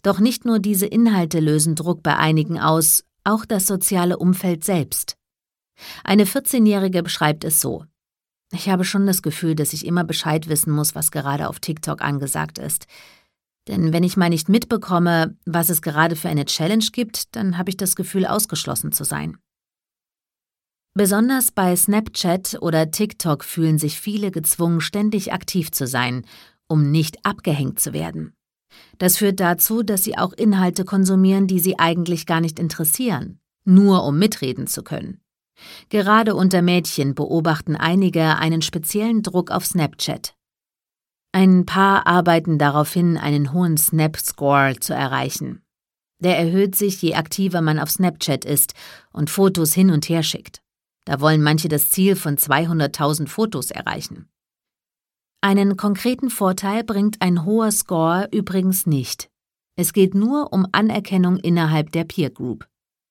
Doch nicht nur diese Inhalte lösen Druck bei einigen aus, auch das soziale Umfeld selbst. Eine 14-Jährige beschreibt es so: Ich habe schon das Gefühl, dass ich immer Bescheid wissen muss, was gerade auf TikTok angesagt ist. Denn wenn ich mal nicht mitbekomme, was es gerade für eine Challenge gibt, dann habe ich das Gefühl, ausgeschlossen zu sein. Besonders bei Snapchat oder TikTok fühlen sich viele gezwungen, ständig aktiv zu sein, um nicht abgehängt zu werden. Das führt dazu, dass sie auch Inhalte konsumieren, die sie eigentlich gar nicht interessieren, nur um mitreden zu können. Gerade unter Mädchen beobachten einige einen speziellen Druck auf Snapchat. Ein paar arbeiten darauf hin, einen hohen Snap-Score zu erreichen. Der erhöht sich, je aktiver man auf Snapchat ist und Fotos hin und her schickt. Da wollen manche das Ziel von 200.000 Fotos erreichen. Einen konkreten Vorteil bringt ein hoher Score übrigens nicht. Es geht nur um Anerkennung innerhalb der Peer Group.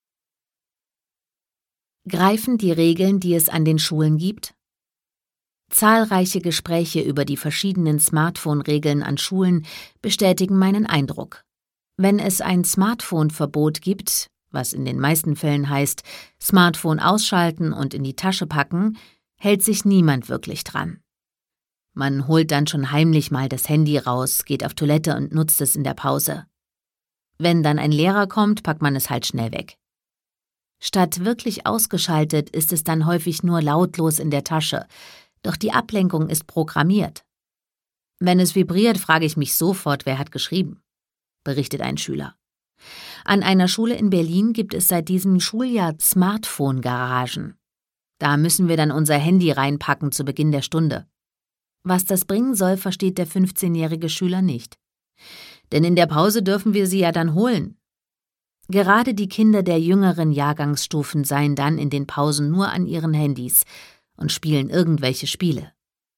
Greifen die Regeln, die es an den Schulen gibt? Zahlreiche Gespräche über die verschiedenen Smartphone-Regeln an Schulen bestätigen meinen Eindruck. Wenn es ein Smartphone-Verbot gibt, was in den meisten Fällen heißt, Smartphone ausschalten und in die Tasche packen, hält sich niemand wirklich dran. Man holt dann schon heimlich mal das Handy raus, geht auf Toilette und nutzt es in der Pause. Wenn dann ein Lehrer kommt, packt man es halt schnell weg. Statt wirklich ausgeschaltet ist es dann häufig nur lautlos in der Tasche, doch die Ablenkung ist programmiert. Wenn es vibriert, frage ich mich sofort, wer hat geschrieben, berichtet ein Schüler. An einer Schule in Berlin gibt es seit diesem Schuljahr Smartphone-Garagen. Da müssen wir dann unser Handy reinpacken zu Beginn der Stunde. Was das bringen soll, versteht der 15-jährige Schüler nicht. Denn in der Pause dürfen wir sie ja dann holen. Gerade die Kinder der jüngeren Jahrgangsstufen seien dann in den Pausen nur an ihren Handys und spielen irgendwelche Spiele.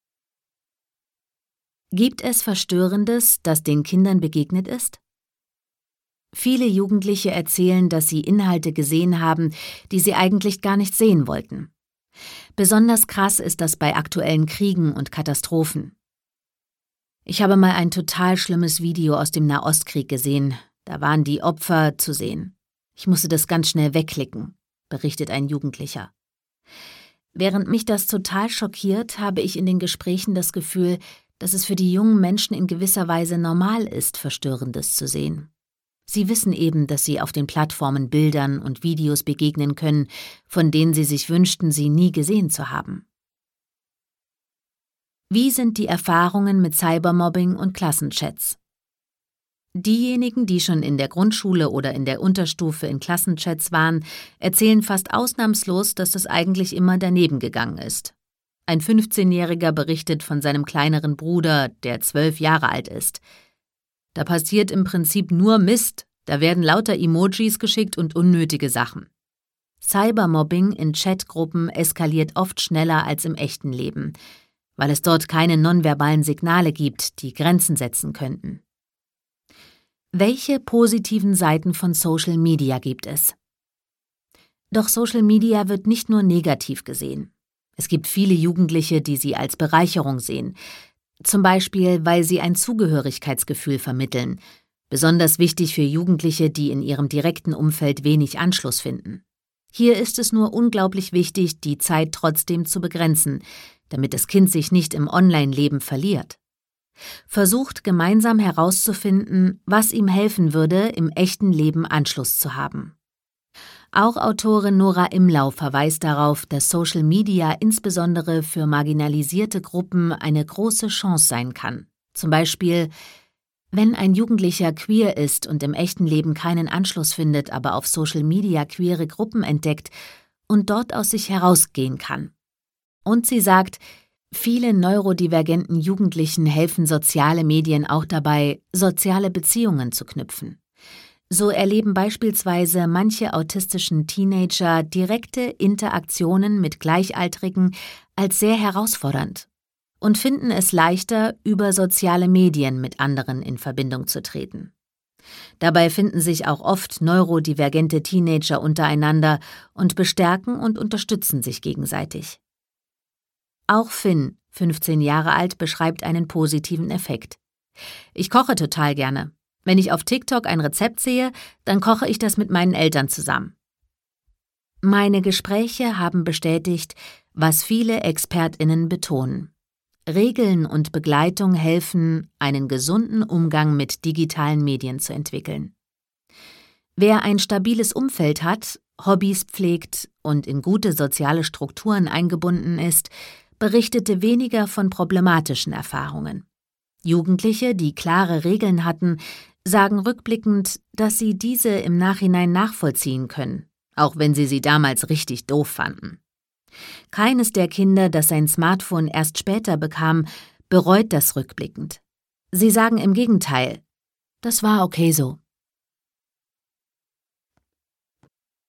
Gibt es Verstörendes, das den Kindern begegnet ist? Viele Jugendliche erzählen, dass sie Inhalte gesehen haben, die sie eigentlich gar nicht sehen wollten. Besonders krass ist das bei aktuellen Kriegen und Katastrophen. Ich habe mal ein total schlimmes Video aus dem Nahostkrieg gesehen. Da waren die Opfer zu sehen. Ich musste das ganz schnell wegklicken, berichtet ein Jugendlicher. Während mich das total schockiert, habe ich in den Gesprächen das Gefühl, dass es für die jungen Menschen in gewisser Weise normal ist, Verstörendes zu sehen. Sie wissen eben, dass sie auf den Plattformen Bildern und Videos begegnen können, von denen sie sich wünschten, sie nie gesehen zu haben. Wie sind die Erfahrungen mit Cybermobbing und Klassenchats? Diejenigen, die schon in der Grundschule oder in der Unterstufe in Klassenchats waren, erzählen fast ausnahmslos, dass das eigentlich immer daneben gegangen ist. Ein 15-Jähriger berichtet von seinem kleineren Bruder, der 12 Jahre alt ist. Da passiert im Prinzip nur Mist, da werden lauter Emojis geschickt und unnötige Sachen. Cybermobbing in Chatgruppen eskaliert oft schneller als im echten Leben, weil es dort keine nonverbalen Signale gibt, die Grenzen setzen könnten. Welche positiven Seiten von Social Media gibt es? Doch Social Media wird nicht nur negativ gesehen. Es gibt viele Jugendliche, die sie als Bereicherung sehen. Zum Beispiel, weil sie ein Zugehörigkeitsgefühl vermitteln. Besonders wichtig für Jugendliche, die in ihrem direkten Umfeld wenig Anschluss finden. Hier ist es nur unglaublich wichtig, die Zeit trotzdem zu begrenzen, damit das Kind sich nicht im Online-Leben verliert. Versucht gemeinsam herauszufinden, was ihm helfen würde, im echten Leben Anschluss zu haben. Auch Autorin Nora Imlau verweist darauf, dass Social Media insbesondere für marginalisierte Gruppen eine große Chance sein kann. Zum Beispiel, wenn ein Jugendlicher queer ist und im echten Leben keinen Anschluss findet, aber auf Social Media queere Gruppen entdeckt und dort aus sich herausgehen kann. Und sie sagt, viele neurodivergenten Jugendlichen helfen soziale Medien auch dabei, soziale Beziehungen zu knüpfen. So erleben beispielsweise manche autistischen Teenager direkte Interaktionen mit Gleichaltrigen als sehr herausfordernd und finden es leichter, über soziale Medien mit anderen in Verbindung zu treten. Dabei finden sich auch oft neurodivergente Teenager untereinander und bestärken und unterstützen sich gegenseitig. Auch Finn, 15 Jahre alt, beschreibt einen positiven Effekt. Ich koche total gerne. Wenn ich auf TikTok ein Rezept sehe, dann koche ich das mit meinen Eltern zusammen. Meine Gespräche haben bestätigt, was viele ExpertInnen betonen. Regeln und Begleitung helfen, einen gesunden Umgang mit digitalen Medien zu entwickeln. Wer ein stabiles Umfeld hat, Hobbys pflegt und in gute soziale Strukturen eingebunden ist, berichtete weniger von problematischen Erfahrungen. Jugendliche, die klare Regeln hatten, sagen rückblickend, dass sie diese im Nachhinein nachvollziehen können, auch wenn sie damals richtig doof fanden. Keines der Kinder, das sein Smartphone erst später bekam, bereut das rückblickend. Sie sagen im Gegenteil, das war okay so.